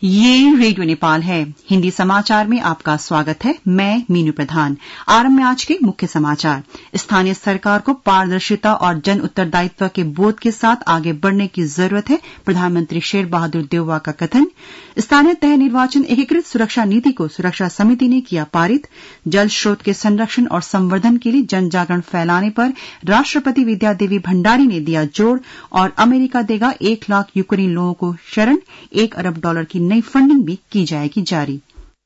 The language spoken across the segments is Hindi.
ये रेडियो नेपाल है। हिंदी समाचार में आपका स्वागत है। मैं मीनू प्रधान। आरंभ में आज के मुख्य समाचार। स्थानीय सरकार को पारदर्शिता और जन उत्तरदायित्व के बोध के साथ आगे बढ़ने की जरूरत है, प्रधानमंत्री शेर बहादुर देउवा का कथन। स्थानीय तय निर्वाचन एकीकृत सुरक्षा नीति को सुरक्षा समिति ने किया पारित। जल स्रोत के संरक्षण और संवर्धन के लिए जन जागरण फैलाने पर राष्ट्रपति विद्यादेवी भण्डारी ने दिया जोर। और अमेरिका देगा 1 लाख यूक्रेनी लोगों को शरण। $1 अरब की नई फंडिंग भी की जाएगी जारी।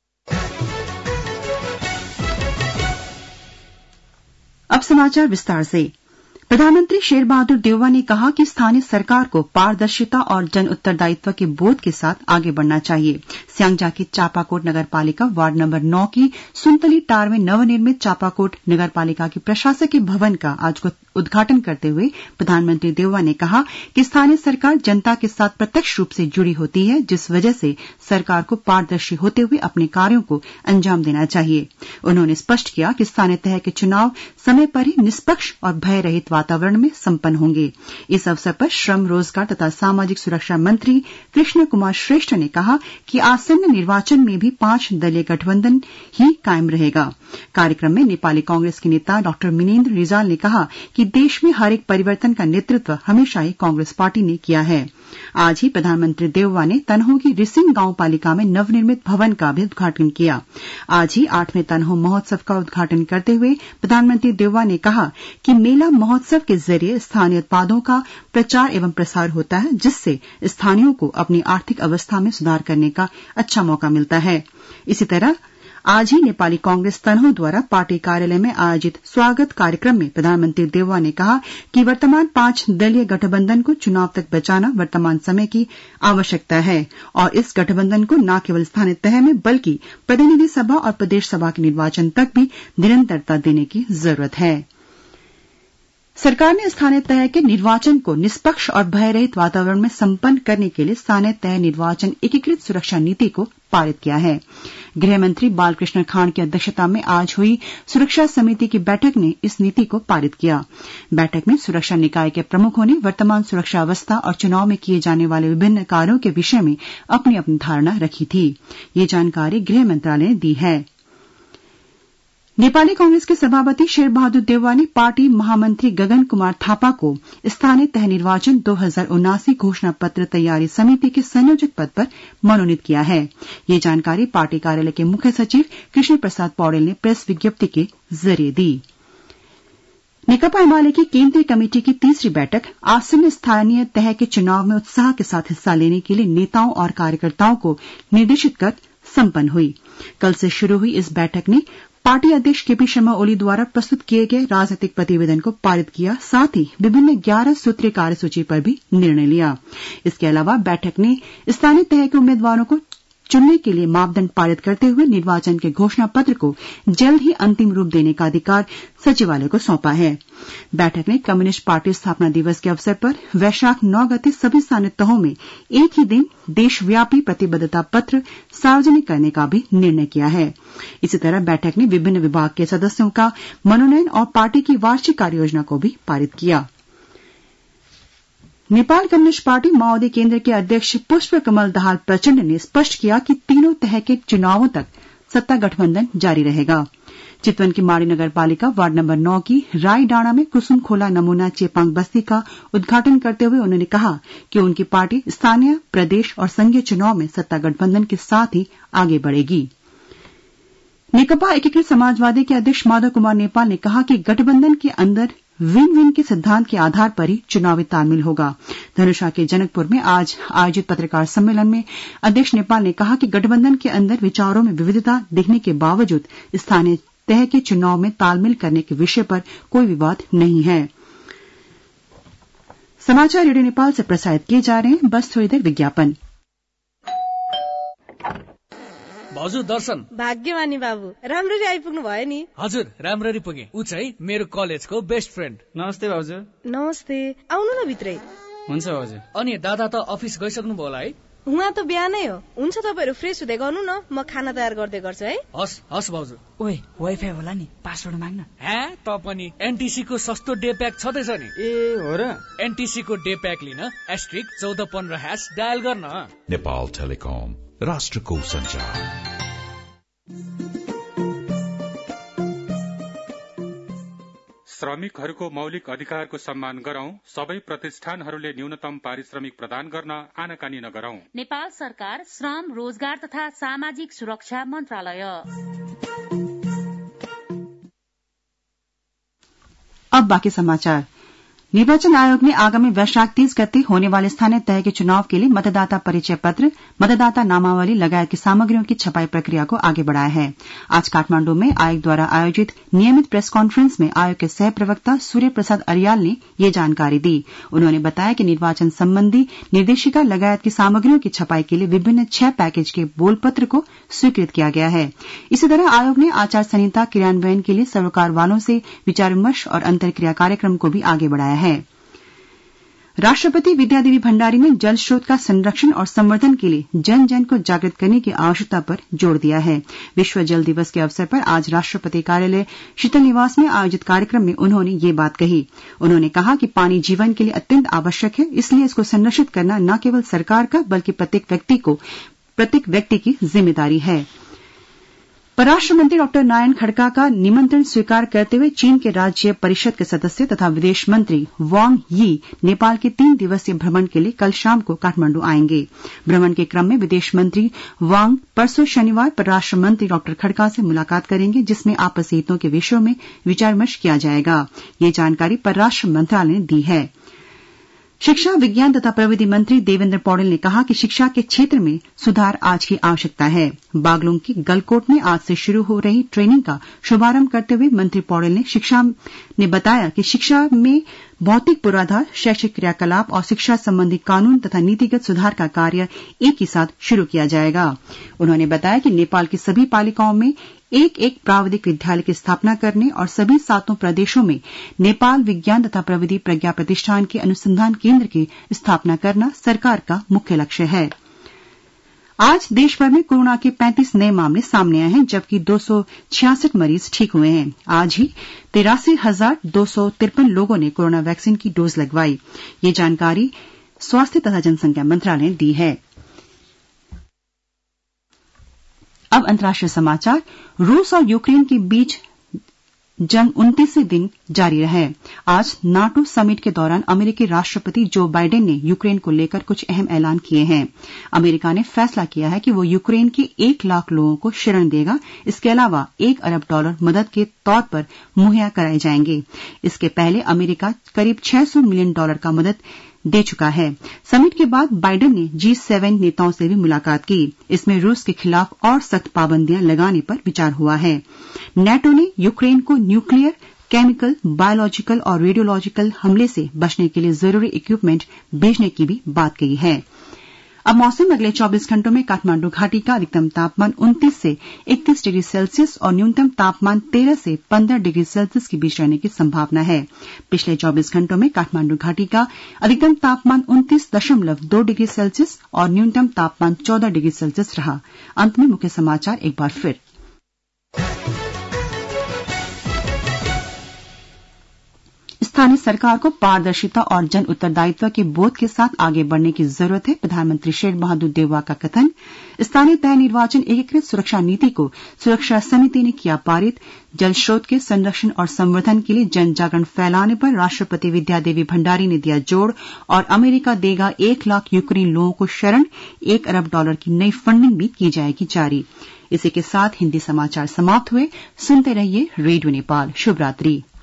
अब समाचार विस्तार से। प्रधानमंत्री शेर बहादुर देउवा ने कहा कि स्थानीय सरकार को पारदर्शिता और जन उत्तरदायित्व के बोध के साथ आगे बढ़ना चाहिए। स्यांगजा की चापाकोट नगरपालिका वार्ड नंबर 9 की सुनतली टार में नवनिर्मित चापाकोट नगरपालिका की प्रशासकीय भवन का आज उद्घाटन करते हुए प्रधानमंत्री देउवा ने कहा कि स्थानीय सरकार जनता के साथ प्रत्यक्ष रूप से जुड़ी होती है, जिस वजह से सरकार को पारदर्शी होते हुए अपने कार्यों को अंजाम देना चाहिए। उन्होंने स्पष्ट किया कि स्थानीय तह के चुनाव समय पर ही निष्पक्ष और भय रहित वातावरण में संपन्न होंगे। इस अवसर पर श्रम, रोजगार तथा सामाजिक सुरक्षा मंत्री कृष्ण कुमार श्रेष्ठ ने कहा कि आसन्न निर्वाचन में भी 5 दलीय गठबंधन ही कायम रहेगा। कार्यक्रम में नेपाली कांग्रेस के नेता डॉक्टर मिनेन्द्र रिजाल ने कहा कि देश में हर एक परिवर्तन का नेतृत्व हमेशा ही कांग्रेस पार्टी ने किया है। आज ही प्रधानमंत्री देउवा ने तनहुँ की रिसिंग गांव पालिका में नवनिर्मित भवन का भी उद्घाटन किया। आज ही 8वें तनहुँ महोत्सव का उद्घाटन करते हुए प्रधानमंत्री देउवा ने कहा कि मेला महोत्सव के जरिए स्थानीय उत्पादों का प्रचार एवं प्रसार होता है, जिससे स्थानीयों को अपनी आर्थिक अवस्था में सुधार करने का अच्छा मौका मिलता है। इसी तरह आज ही नेपाली कांग्रेस तनहुँ द्वारा पार्टी कार्यालय में आयोजित स्वागत कार्यक्रम में प्रधानमंत्री देउवा ने कहा कि वर्तमान 5 दलीय गठबंधन को चुनाव तक बचाना वर्तमान समय की आवश्यकता है और इस गठबंधन को न केवल स्थानीय तह में बल्कि प्रतिनिधि सभा और प्रदेश सभा के निर्वाचन तक भी निरंतरता देने की जरूरत है। सरकार ने स्थानीय तह के निर्वाचन को निष्पक्ष और भयरहित वातावरण में संपन्न करने के लिए स्थानीय तह निर्वाचन एकीकृत सुरक्षा नीति को पारित किया है। गृह मंत्री बालकृष्ण खान की अध्यक्षता में आज हुई सुरक्षा समिति की बैठक ने इस नीति को पारित किया। बैठक में सुरक्षा निकाय के प्रमुखों ने वर्तमान सुरक्षा अवस्था और चुनाव में किए जाने वाले विभिन्न कार्यों के विषय में अपनी अपनी धारणा रखी थी। ये जानकारी गृह मंत्रालय ने दी है। नेपाली कांग्रेस के सभापति शेर बहादुर देउवा ने पार्टी महामंत्री गगन कुमार थापा को स्थानीय तह निर्वाचन 2079 घोषणा पत्र तैयारी समिति के संयोजक पद पर मनोनीत किया है। ये जानकारी पार्टी कार्यालय के मुख्य सचिव कृष्ण प्रसाद पौडेल ने प्रेस विज्ञप्ति के जरिए दी। नेकपा एमाले की केंद्रीय कमेटी की तीसरी बैठक आसन्न स्थानीय तह के चुनाव में उत्साह के साथ हिस्सा लेने के लिए नेताओं और कार्यकर्ताओं को निर्देशित कर संपन्न हुई। कल से शुरू हुई इस बैठक ने पार्टी अध्यक्ष केपी शर्मा ओली द्वारा प्रस्तुत किए गए राजनीतिक प्रतिवेदन को पारित किया, साथ ही विभिन्न 11 सूत्रीय कार्यसूची पर भी निर्णय लिया। इसके अलावा बैठक ने स्थानीय तह के उम्मीदवारों को चुनने के लिए मापदंड पारित करते हुए निर्वाचन के घोषणा पत्र को जल्द ही अंतिम रूप देने का अधिकार सचिवालय को सौंपा है। बैठक ने कम्युनिस्ट पार्टी स्थापना दिवस के अवसर पर वैशाख 9 गते सभी स्थानीय तहों में एक ही दिन देशव्यापी प्रतिबद्धता पत्र सार्वजनिक करने का भी निर्णय किया है। इसी तरह बैठक ने विभिन्न विभाग के सदस्यों का मनोनयन और पार्टी की वार्षिक कार्ययोजना को भी पारित किया। नेपाल कम्युनिस्ट पार्टी माओवादी केंद्र के अध्यक्ष पुष्प कमल दाहाल प्रचंड ने स्पष्ट किया कि तीनों तह के चुनावों तक सत्ता गठबंधन जारी रहेगा। चितवन की माड़ी नगरपालिका वार्ड नंबर 9 की राई डाँडा में कुसुम खोला नमूना चेपांग बस्ती का उद्घाटन करते हुए उन्होंने कहा कि उनकी पार्टी स्थानीय, प्रदेश और संघीय चुनाव में सत्ता गठबंधन के साथ ही आगे बढ़ेगी। नेकपा एकीकृत समाजवादी के अध्यक्ष माधव कुमार नेपाल ने कहा कि गठबंधन के अंदर विन विन के सिद्धांत के आधार पर ही चुनावी तालमेल होगा। धनुषा के जनकपुर में आज आयोजित पत्रकार सम्मेलन में अध्यक्ष नेपाल ने कहा कि गठबंधन के अंदर विचारों में विविधता दिखने के बावजूद स्थानीय तह के चुनाव में तालमेल करने के विषय पर कोई विवाद नहीं है। समाचार रेडियो नेपाल से प्रसारित किए जा रहे हैं। बस थोड़ी देर विज्ञापन। हजुर दर्शन भाग्यमानी बाबु राम्ररी आइपुग्नु भयो नि। हजुर राम्ररी पुगे। उ चाहिँ मेरो कलेजको बेस्ट फ्रेन्ड। नमस्ते भाउजू। नमस्ते, आउनु न भित्रै। हुन्छ भाउजू। अनि दादा त अफिस गइसक्नु भयो होला है? उहाँ त बिहानै हो। हुन्छ तपाईहरु फ्रेस हुँदै गर्नु न, म खाना तयार गर्दै गर्छु है। हस् हस् भाउजू। ओए वाइफाई होला नि, पासवर्ड माग्न। हे त पनि एनटीसी को सस्तो डे प्याक छदैछ नि। ए हो र? एनटीसी को डे प्याक लिन *1415# डायल गर्न। Nepal Telecom, राष्ट्रको संचार। श्रमिकहरूको मौलिक अधिकारको सम्मान गरौं, सबै प्रतिष्ठानहरूले न्यूनतम पारिश्रमिक प्रदान गर्न आनाकानी नगरौं। नेपाल सरकार श्रम, रोजगार तथा सामाजिक सुरक्षा मन्त्रालय। अब बाकी समाचार। निर्वाचन आयोग ने आगामी वैशाख 30 गते होने वाले स्थानीय तय के चुनाव के लिए मतदाता परिचय पत्र, मतदाता नामावली लगायत की सामग्रियों की छपाई प्रक्रिया को आगे बढ़ाया है। आज काठमांडू में आयोग द्वारा आयोजित नियमित प्रेस कॉन्फ्रेंस में आयोग के सह प्रवक्ता सूर्य प्रसाद अरियाल ने ये जानकारी दी। उन्होंने बताया कि निर्वाचन संबंधी निर्देशिका लगायत की सामग्रियों की छपाई के लिए विभिन्न 6 पैकेज के बोलपत्र को स्वीकृत किया गया है। इसी तरह आयोग ने आचार संहिता क्रियान्वयन के लिए सरोकार वालों से विचार विमर्श और अंतरक्रिया कार्यक्रम को भी आगे बढ़ाया है। राष्ट्रपति विद्यादेवी भंडारी ने जल स्रोत का संरक्षण और संवर्धन के लिए जन जन को जागृत करने की आवश्यकता पर जोर दिया है। विश्व जल दिवस के अवसर पर आज राष्ट्रपति कार्यालय शीतल निवास में आयोजित कार्यक्रम में उन्होंने ये बात कही। उन्होंने कहा कि पानी जीवन के लिए अत्यंत आवश्यक है, इसलिए इसको संरक्षित करना न केवल सरकार का बल्कि प्रत्येक व्यक्ति की जिम्मेदारी है। परराष्ट्र मंत्री डॉ नारायण खड़का का निमंत्रण स्वीकार करते हुए चीन के राज्य परिषद के सदस्य तथा विदेश मंत्री वांग यी नेपाल के 3 दिवसीय भ्रमण के लिए कल शाम को काठमांडू आएंगे। भ्रमण के क्रम में विदेश मंत्री वांग परसों शनिवार परराष्ट्र मंत्री डॉ खड़का से मुलाकात करेंगे, जिसमें आपसी हितों के विषयों में विचार विमर्श किया जाएगा। ये जानकारी परराष्ट्र मंत्रालय ने दी है। शिक्षा, विज्ञान तथा प्रविधि मंत्री देवेंद्र पौडेल ने कहा कि शिक्षा के क्षेत्र में सुधार आज की आवश्यकता है। बागलुंग की गलकोट में आज से शुरू हो रही ट्रेनिंग का शुभारंभ करते हुए मंत्री पौडेल ने बताया कि शिक्षा में भौतिक पूर्वाधार, शैक्षिक क्रियाकलाप और शिक्षा संबंधी कानून तथा नीतिगत सुधार का कार्य एक ही साथ शुरू किया जाएगा। उन्होंने बताया कि नेपाल की सभी पालिकाओं में एक प्राविधिक विद्यालय की स्थापना करने और सभी 7 प्रदेशों में नेपाल विज्ञान तथा प्रविधि प्रज्ञा प्रतिष्ठान के अनुसंधान केंद्र की स्थापना करना सरकार का मुख्य लक्ष्य है। आज देश भर में कोरोना के 35 नए मामले सामने आए हैं, जबकि 266 मरीज ठीक हुए हैं। आज ही 83,253 लोगों ने कोरोना वैक्सीन की डोज लगवाई। ये जानकारी स्वास्थ्य तथा जनसंख्या मंत्रालय ने दी है। अब अंतर्राष्ट्रीय समाचार। रूस और यूक्रेन के बीच जंग 29वें दिन जारी है। आज नाटो समिट के दौरान अमेरिकी राष्ट्रपति जो बाइडेन ने यूक्रेन को लेकर कुछ अहम ऐलान किए हैं। अमेरिका ने फैसला किया है कि वो यूक्रेन के 1 लाख लोगों को शरण देगा। इसके अलावा $1 अरब मदद के तौर पर मुहैया कराए जाएंगे। इसके पहले अमेरिका करीब $600 मिलियन का मदद दे चुका है। समिट के बाद बाइडेन ने G7 नेताओं से भी मुलाकात की। इसमें रूस के खिलाफ और सख्त पाबंदियां लगाने पर विचार हुआ है। नाटो ने यूक्रेन को न्यूक्लियर, केमिकल, बायोलॉजिकल और रेडियोलॉजिकल हमले से बचने के लिए जरूरी इक्विपमेंट भेजने की भी बात कही है। अब मौसम। अगले 24 घंटों में काठमांडू घाटी का अधिकतम तापमान 29 से 31 डिग्री सेल्सियस और न्यूनतम तापमान 13 से 15 डिग्री सेल्सियस के बीच रहने की संभावना है। पिछले 24 घंटों में काठमांडू घाटी का अधिकतम तापमान 29.2 डिग्री सेल्सियस और न्यूनतम तापमान 14 डिग्री सेल्सियस रहा। अंत में मुख्य समाचार एक बार फिर। स्थानीय सरकार को पारदर्शिता और जन उत्तरदायित्व के बोध के साथ आगे बढ़ने की जरूरत है। प्रधानमंत्री शेर बहादुर देउवा का कथन। स्थानीय तय निर्वाचन एकीकृत सुरक्षा नीति को सुरक्षा समिति ने किया पारित। जल स्रोत के संरक्षण और संवर्धन के लिए जन जागरण फैलाने पर राष्ट्रपति विद्यादेवी भंडारी ने दिया जोर। और अमेरिका देगा 1 लाख यूक्रेन लोगों को शरण। $1 अरब की नई फंडिंग भी की जाएगी जारी। इसी के साथ हिंदी समाचार समाप्त हुए। सुनते रहिए रेडियो नेपाल। शुभ रात्रि।